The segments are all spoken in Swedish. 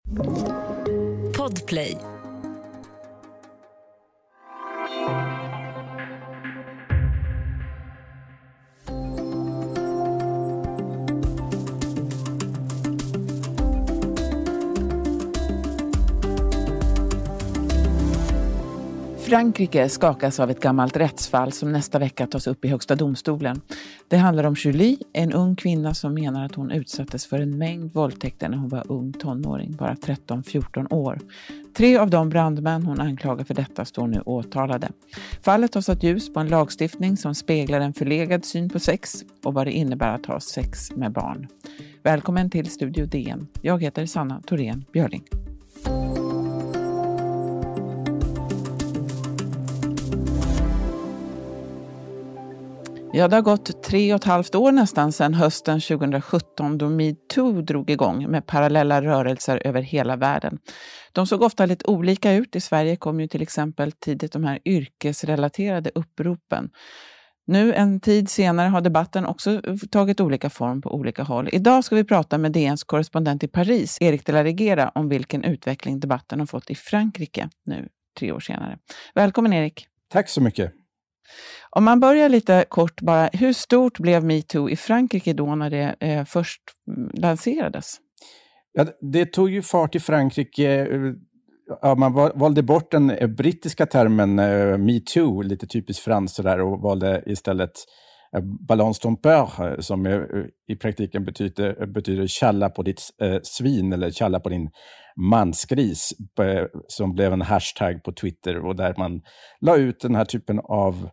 Podplay. Frankrike skakas av ett gammalt rättsfall som nästa vecka tas upp i högsta domstolen. Det handlar om Julie, en ung kvinna som menar att hon utsattes för en mängd våldtäkter när hon var ung tonåring, bara 13-14 år. 3 av de brandmän hon anklagar för detta står nu åtalade. Fallet har satt ljus på en lagstiftning som speglar en förlegad syn på sex och vad det innebär att ha sex med barn. Välkommen till Studio DN. Jag heter Sanna Thorén Björling. Ja, det har gått 3,5 år nästan sedan hösten 2017 då MeToo drog igång med parallella rörelser över hela världen. De såg ofta lite olika ut. I Sverige kom ju till exempel tidigt de här yrkesrelaterade uppropen. Nu en tid senare har debatten också tagit olika form på olika håll. Idag ska vi prata med DNs korrespondent i Paris, Erik de la Regera, om vilken utveckling debatten har fått i Frankrike nu 3 år senare. Välkommen Erik. Tack så mycket. Om man börjar lite kort bara, hur stort blev MeToo i Frankrike då när det först lanserades? Ja, det tog ju fart i Frankrike. Ja, man valde bort den brittiska termen MeToo, lite typiskt franskt där, och valde istället balance ton peur, som i praktiken betyder tjalla på ditt svin eller tjalla på din mansgris, som blev en hashtag på Twitter och där man la ut den här typen av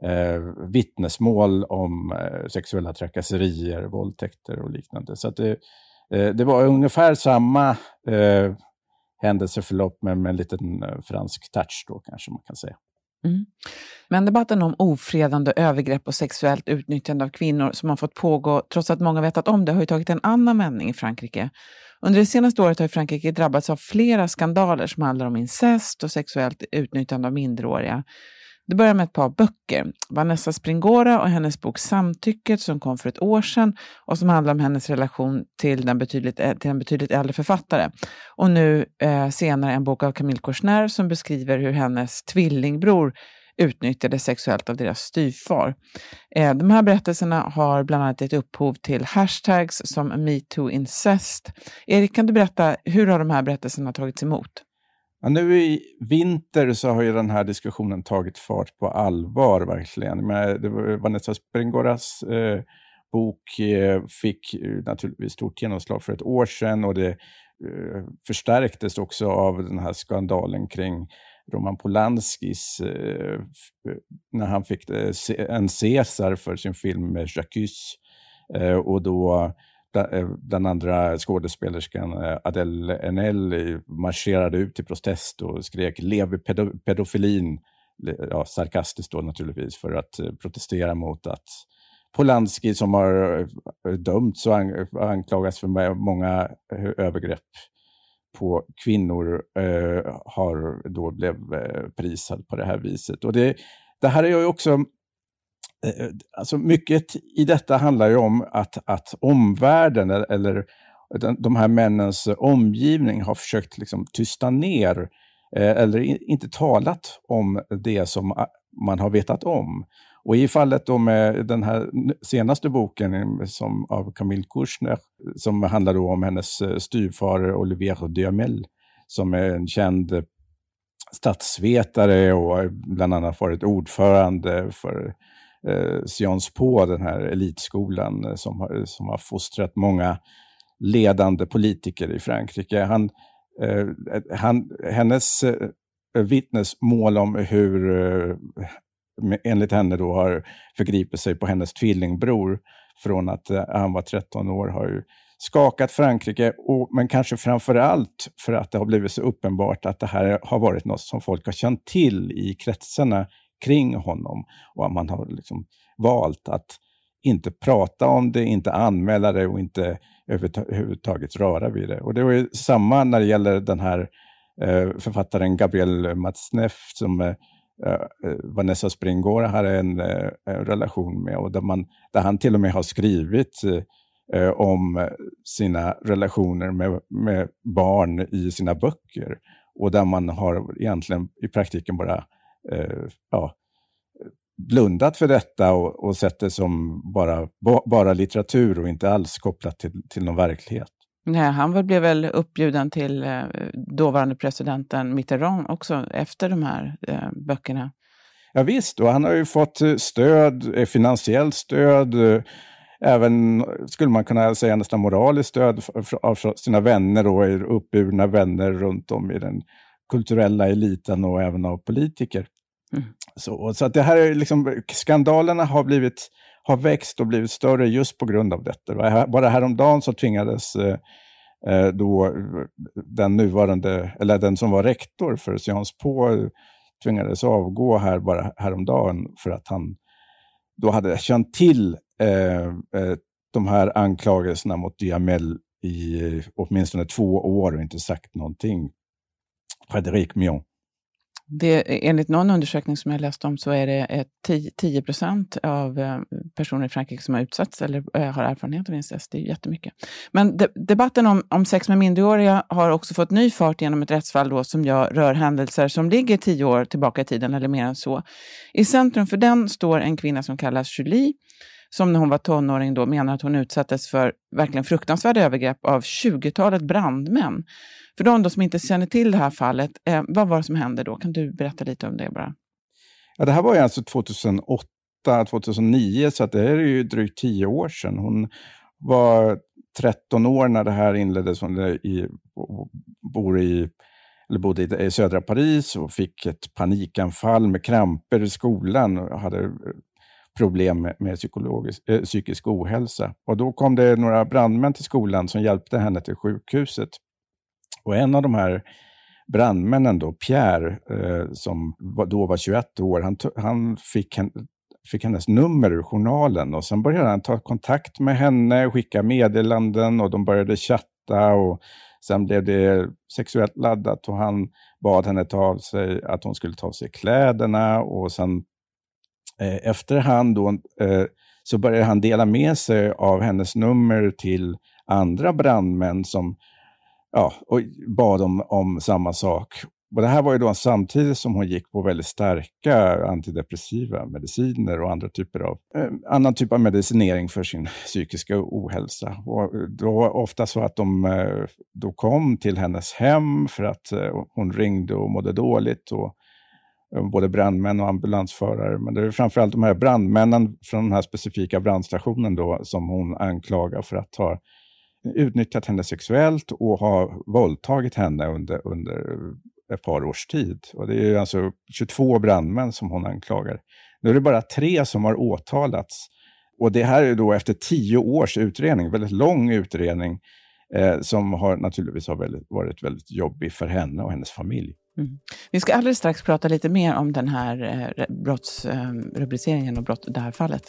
vittnesmål om sexuella trakasserier, våldtäkter och liknande. Så att det var ungefär samma händelseförlopp men med en liten fransk touch då kanske man kan säga. Mm. Men debatten om ofredande övergrepp och sexuellt utnyttjande av kvinnor som har fått pågå trots att många vetat om det har ju tagit en annan vändning i Frankrike. Under det senaste året har Frankrike drabbats av flera skandaler som handlar om incest och sexuellt utnyttjande av minderåriga. Det börjar med ett par böcker. Vanessa Springora och hennes bok Samtycket som kom för ett år sedan och som handlar om hennes relation till en betydligt äldre författare. Och nu senare en bok av Camille Kouchner som beskriver hur hennes tvillingbror utnyttjade sexuellt av deras styvfar. De här berättelserna har bland annat gett upphov till hashtags som MeTooIncest. Erik, kan du berätta hur har de här berättelserna tagits emot? Ja, nu i vinter så har ju den här diskussionen tagit fart på allvar verkligen. Det var Vanessa Springoras bok fick naturligtvis stort genomslag för ett år sedan och det förstärktes också av den här skandalen kring Roman Polanskis när han fick en César för sin film J'accuse och då den andra skådespelerskan Adèle Haenel marscherade ut i protest och skrek "Lev pedofilin", ja, sarkastiskt då naturligtvis, för att protestera mot att Polanski, som har dömts och anklagas för många övergrepp på kvinnor, har då blev prisad på det här viset. Och det här är ju också alltså mycket i detta handlar ju om att omvärlden eller de här männens omgivning har försökt liksom tysta ner eller inte talat om det som man har vetat om. Och i fallet då med den här senaste boken som av Camille Kouchner som handlar då om hennes styvfar Olivier Duhamel som är en känd statsvetare och bland annat varit ordförande för Sciences Po, den här elitskolan som har fostrat många ledande politiker i Frankrike. Hennes vittnesmål om hur enligt henne då har förgripit sig på hennes tvillingbror från att han var 13 år har ju skakat Frankrike, men kanske framförallt för att det har blivit så uppenbart att det här har varit något som folk har känt till i kretsarna kring honom och att man har liksom valt att inte prata om det, inte anmäla det och inte överhuvudtaget röra vid det. Och det var ju samma när det gäller den här författaren Gabriel Matzneff som Vanessa Springora har en relation med och där han till och med har skrivit om sina relationer med barn i sina böcker. Och där man har egentligen i praktiken blundat för detta och sett det som bara litteratur och inte alls kopplat till någon verklighet. Nej, han blev väl uppbjuden till dåvarande presidenten Mitterrand också efter de här böckerna. Ja visst, och han har ju fått stöd, finansiellt stöd, även skulle man kunna säga nästan moraliskt stöd av sina vänner och uppburna vänner runt om i den kulturella eliten och även av politiker. Mm. Så att det här är liksom, skandalerna har växt och blivit större just på grund av detta. Bara häromdagen så tvingades då den som var rektor för Sciences Po tvingades avgå bara häromdagen för att han då hade känt till de här anklagelserna mot Duhamel i åtminstone 2 år och inte sagt någonting. Frédéric Mignon. Enligt någon undersökning som jag läste om så är det 10% av personer i Frankrike som har utsatts eller har erfarenhet av incest. Det är jättemycket. Men debatten om sex med minderåriga har också fått ny fart genom ett rättsfall då som rör händelser som ligger 10 år tillbaka i tiden eller mer än så. I centrum för den står en kvinna som kallas Julie, som när hon var tonåring då menar att hon utsattes för verkligen fruktansvärda övergrepp av 20-talet brandmän. För de då som inte känner till det här fallet, vad var det som hände då? Kan du berätta lite om det bara? Ja, det här var ju alltså 2008-2009, så att det är ju drygt 10 år sedan. Hon var 13 år när det här inleddes. Hon bodde i södra Paris och fick ett panikanfall med kramper i skolan och hade problem med psykisk ohälsa. Och då kom det några brandmän till skolan som hjälpte henne till sjukhuset. Och en av de här brandmännen då, Pierre, som då var 21 år, han fick hennes nummer ur journalen och sen började han ta kontakt med henne, skicka meddelanden och de började chatta och sen blev det sexuellt laddat och han bad henne att hon skulle ta av sig kläderna och sen efterhand då så började han dela med sig av hennes nummer till andra brandmän som och bad om samma sak. Och det här var ju då samtidigt som hon gick på väldigt starka antidepressiva mediciner och annan typ av medicinering för sin psykiska ohälsa. Och det var ofta så att de då kom till hennes hem för att hon ringde och mådde dåligt och både brandmän och ambulansförare. Men det är framförallt de här brandmännen från den här specifika brandstationen då som hon anklagar för att ha utnyttjat henne sexuellt och ha våldtagit henne under ett par års tid. Och det är alltså 22 brandmän som hon anklagar. Nu är det bara 3 som har åtalats. Och det här är då efter 10 års utredning, väldigt lång utredning som har naturligtvis varit väldigt jobbig för henne och hennes familj. Mm. Vi ska alldeles strax prata lite mer om den här brottsrubriceringen och det här fallet.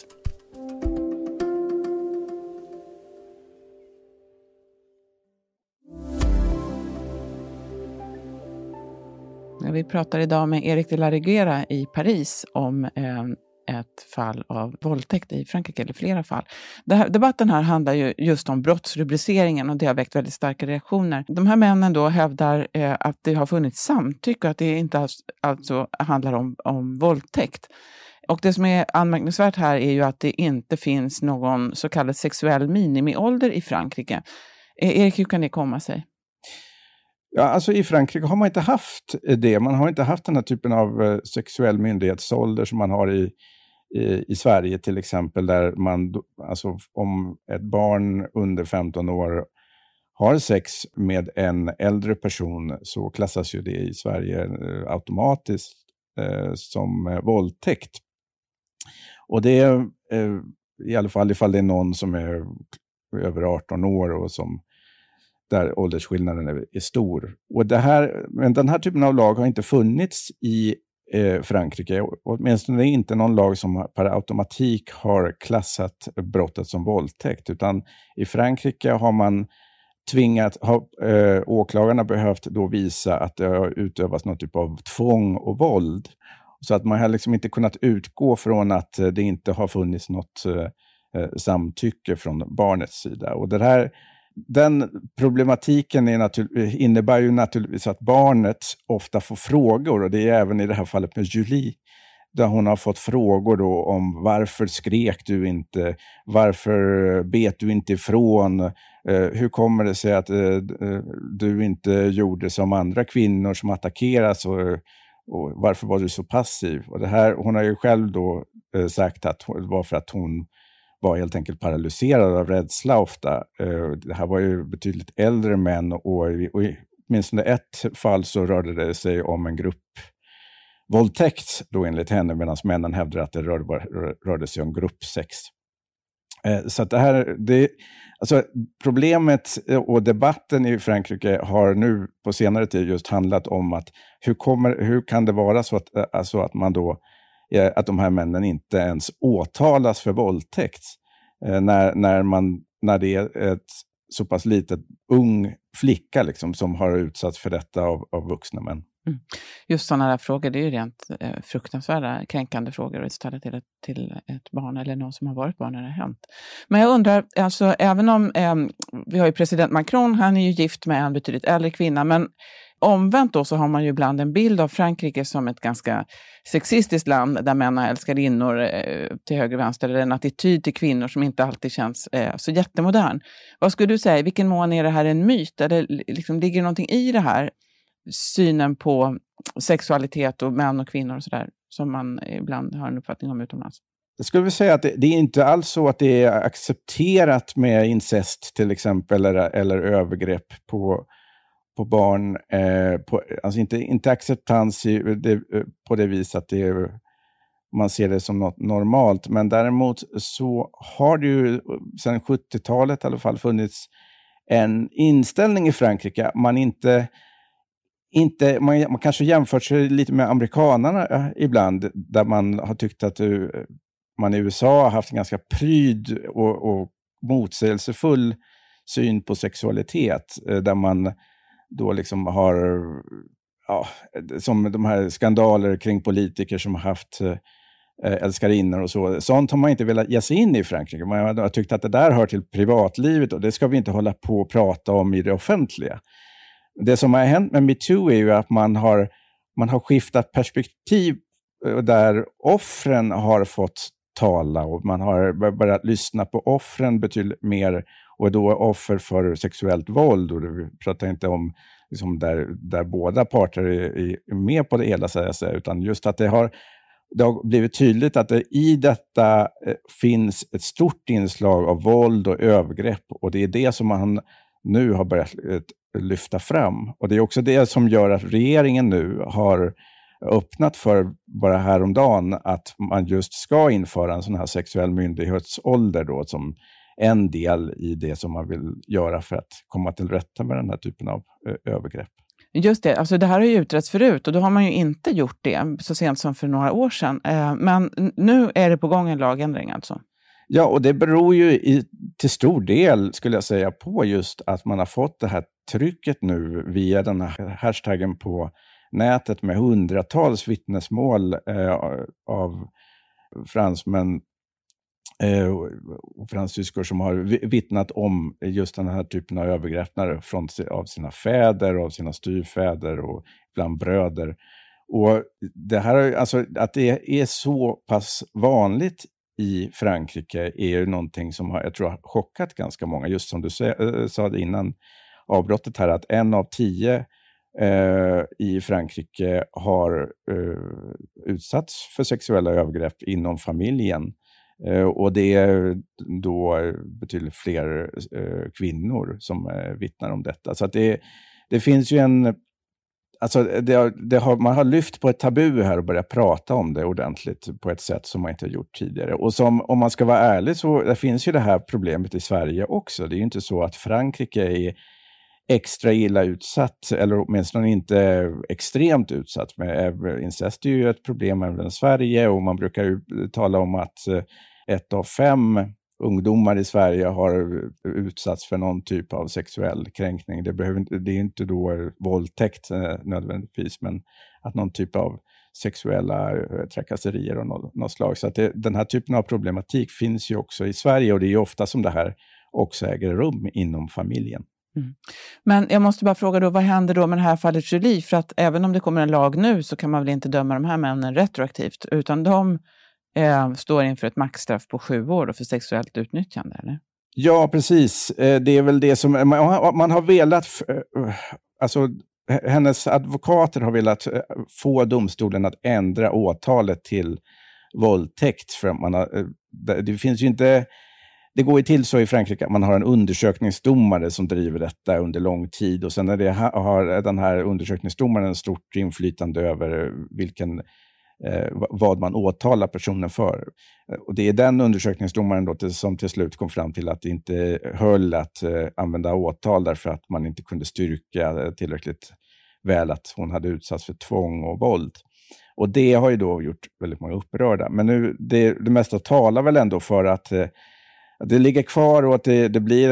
Vi pratar idag med Eric de la Reguera i Paris om ett fall av våldtäkt i Frankrike, eller flera fall. Debatten här handlar ju just om brottsrubriceringen och det har väckt väldigt starka reaktioner. De här männen då hävdar att det har funnits samtycke och att det inte alltså handlar om våldtäkt. Och det som är anmärkningsvärt här är ju att det inte finns någon så kallad sexuell minimiålder i Frankrike. Erik, hur kan det komma sig? Ja, alltså i Frankrike har man inte haft det. Man har inte haft den här typen av sexuell myndighetsålder som man har i Sverige till exempel. Där man, alltså om ett barn under 15 år har sex med en äldre person så klassas ju det i Sverige automatiskt som våldtäkt. Och det är i alla fall ifall det är någon som är över 18 år och som där åldersskillnaden är stor. Men den här typen av lag har inte funnits i Frankrike. Åtminstone inte någon lag som per automatik har klassat brottet som våldtäkt. Utan i Frankrike har man åklagarna behövt då visa att det har utövats någon typ av tvång och våld. Så att man har liksom inte kunnat utgå från att det inte har funnits något samtycke från barnets sida. Och den problematiken innebär ju naturligtvis att barnet ofta får frågor, och det är även i det här fallet med Julie, där hon har fått frågor då om varför skrek du inte, varför bet du inte ifrån, hur kommer det sig att du inte gjorde som andra kvinnor som attackeras, och varför var du så passiv? Och det här, hon har ju själv då sagt att det var för att hon var helt enkelt paralyserad av rädsla ofta. Det här var ju betydligt äldre män, och i åtminstone ett fall så rörde det sig om en gruppvåldtäkt då enligt henne, medan männen hävdade att det rörde sig om gruppsex. Så att alltså problemet och debatten i Frankrike har nu på senare tid just handlat om att hur kan det vara så att, alltså att man då att de här männen inte ens åtalas för våldtäkt när det är ett så pass litet ung flicka liksom, som har utsatts för detta av vuxna män. Mm. Just sådana här frågor, det är ju rent fruktansvärda, kränkande frågor att ställa till ett barn eller någon som har varit barn när det har hänt. Men jag undrar, alltså även om vi har ju president Macron, han är ju gift med en betydligt äldre kvinna, men omvänt då så har man ju ibland en bild av Frankrike som ett ganska sexistiskt land där män älskar kvinnor till höger och vänster, eller en attityd till kvinnor som inte alltid känns så jättemodern. Vad skulle du säga, i vilken mån är det här en myt, eller liksom, ligger det någonting i det här synen på sexualitet och män och kvinnor och sådär som man ibland har en uppfattning om utomlands? Jag skulle vilja säga att det är inte alls så att det är accepterat med incest till exempel eller övergrepp på barn, alltså inte acceptans på det viset att man ser det som något normalt, men däremot så har det ju sedan 70-talet i alla fall funnits en inställning i Frankrike. Man kanske jämfört sig lite med amerikanerna ibland, där man har tyckt att man i USA har haft en ganska pryd och motsägelsefull syn på sexualitet, där man då liksom har, som de här skandaler kring politiker som har haft älskarinnor och så. Sånt har man inte velat ge sig in i Frankrike. Man har tyckt att det där hör till privatlivet och det ska vi inte hålla på och prata om i det offentliga. Det som har hänt med MeToo är ju att man har skiftat perspektiv där offren har fått tala, och man har börjat lyssna på offren betydligt mer, och då offer för sexuellt våld, och vi pratar inte om liksom där båda parter är med på det hela, utan just att det har blivit tydligt att det i detta finns ett stort inslag av våld och övergrepp, och det är det som man nu har börjat lyfta fram. Och det är också det som gör att regeringen nu har öppnat för, bara häromdagen, att man just ska införa en sån här sexuell myndighetsålder då, som en del i det som man vill göra för att komma till rätta med den här typen av övergrepp. Just det, alltså det här har ju utretts förut, och då har man ju inte gjort det så sent som för några år sedan. Men nu är det på gång en lagändring alltså. Ja, och det beror ju till stor del, skulle jag säga, på just att man har fått det här trycket nu via den här hashtaggen på nätet med hundratals vittnesmål av fransmän och fransyskor som har vittnat om just den här typen av övergrepp av sina fäder, av sina styvfäder och ibland bröder. Och det här, alltså, att det är så pass vanligt i Frankrike är ju någonting som jag tror har chockat ganska många. Just som du sa innan avbrottet här, att 1 av 10 i Frankrike har utsatts för sexuella övergrepp inom familjen. Och det är då betydligt fler kvinnor som vittnar om detta. Så att det finns ju alltså man har lyft på ett tabu här och börjat prata om det ordentligt på ett sätt som man inte har gjort tidigare. Och om man ska vara ärlig, så det finns ju det här problemet i Sverige också. Det är ju inte så att Frankrike är extra illa utsatt, eller åtminstone inte extremt utsatt. Men incest är ju ett problem även i Sverige, och man brukar ju tala om att 1 av 5 ungdomar i Sverige har utsatts för någon typ av sexuell kränkning. Det är inte då våldtäkt nödvändigtvis, men att någon typ av sexuella trakasserier och något slag. Så att den här typen av problematik finns ju också i Sverige, och det är ju ofta som det här också äger rum inom familjen. Mm. Men jag måste bara fråga då, vad händer då med det här fallet Julie? För att även om det kommer en lag nu så kan man väl inte döma de här männen retroaktivt, utan de står inför ett maxstraff på 7 år för sexuellt utnyttjande, eller? Ja, precis. Det är väl det som man har velat, alltså hennes advokater har velat få domstolen att ändra åtalet till våldtäkt, för att det finns ju inte. Det går ju till så i Frankrike att man har en undersökningsdomare som driver detta under lång tid, och sen när det har den här undersökningsdomaren stort inflytande över vad man åtalar personen för. Och det är den undersökningsdomaren då som till slut kom fram till att det inte höll att använda åtal, därför att man inte kunde styrka tillräckligt väl att hon hade utsatts för tvång och våld. Och det har ju då gjort väldigt många upprörda. Men nu, det mesta talar väl ändå för att det ligger kvar, och att det blir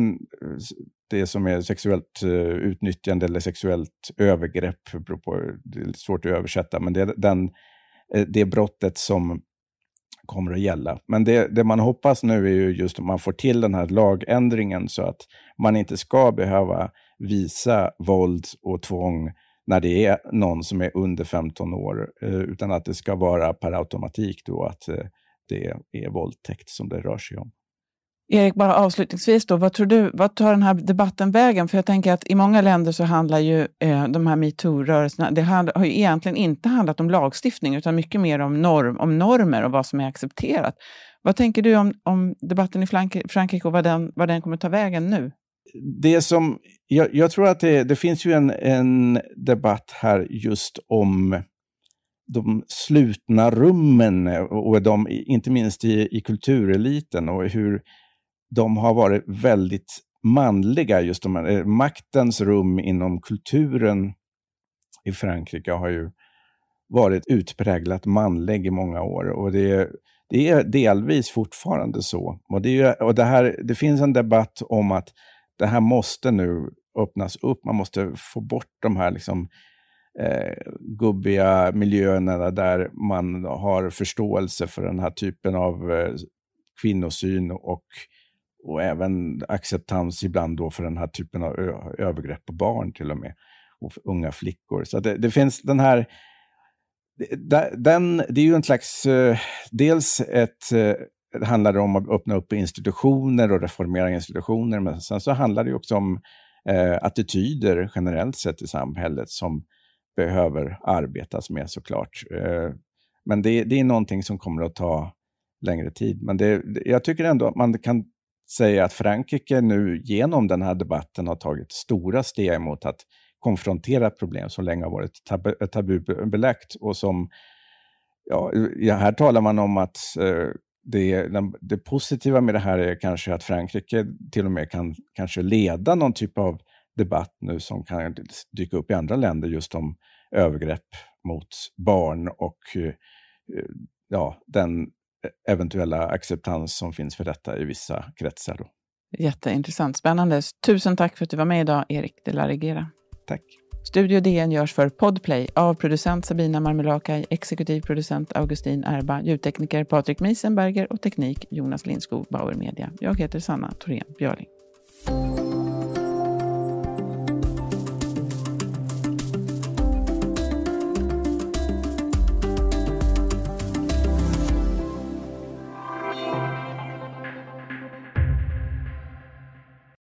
det som är sexuellt utnyttjande eller sexuellt övergrepp. Det är svårt att översätta, men det är det brottet som kommer att gälla. Men det man hoppas nu är ju just att man får till den här lagändringen så att man inte ska behöva visa våld och tvång när det är någon som är under 15 år, utan att det ska vara per automatik då att det är våldtäkt som det rör sig om. Erik, bara avslutningsvis då, vad tror du, vad tar den här debatten vägen? För jag tänker att i många länder så handlar ju de här MeToo-rörelserna, det har ju egentligen inte handlat om lagstiftning, utan mycket mer om normer och vad som är accepterat. Vad tänker du om debatten i Frankrike och vad den kommer ta vägen nu? Det som, jag tror att det finns ju en debatt här just om de slutna rummen, och inte minst i kultureliten, och hur de har varit väldigt manliga. Just maktens rum inom kulturen i Frankrike har ju varit utpräglat manlig i många år, och det är delvis fortfarande så. Och det finns en debatt om att det här måste nu öppnas upp. Man måste få bort de här gubbiga miljöerna där man har förståelse för den här typen av kvinnosyn och även acceptans ibland då för den här typen av övergrepp på barn till och med, och unga flickor. Så det finns den här, det är ju en slags, det handlar om att öppna upp institutioner och reformera institutioner, men sen så handlar det också om attityder generellt sett i samhället som behöver arbetas med, såklart. Men det är någonting som kommer att ta längre tid. Men jag tycker ändå att man kan säga att Frankrike nu genom den här debatten har tagit stora steg mot att konfrontera ett problem som länge har varit tabubelagt, och som, här talar man om att det positiva med det här är kanske att Frankrike till och med kan kanske leda någon typ av debatt nu som kan dyka upp i andra länder, just om övergrepp mot barn och den eventuella acceptans som finns för detta i vissa kretsar då. Jätteintressant, spännande. Tusen tack för att du var med idag, Erik de la Reguera. Tack. Studio DN görs för Podplay av producent Sabina Marmelakai, exekutiv producent Augustin Erba, ljudtekniker Patrik Miesenberger och teknik Jonas Lindskog, Bauer Media. Jag heter Sanna Thorén Björling.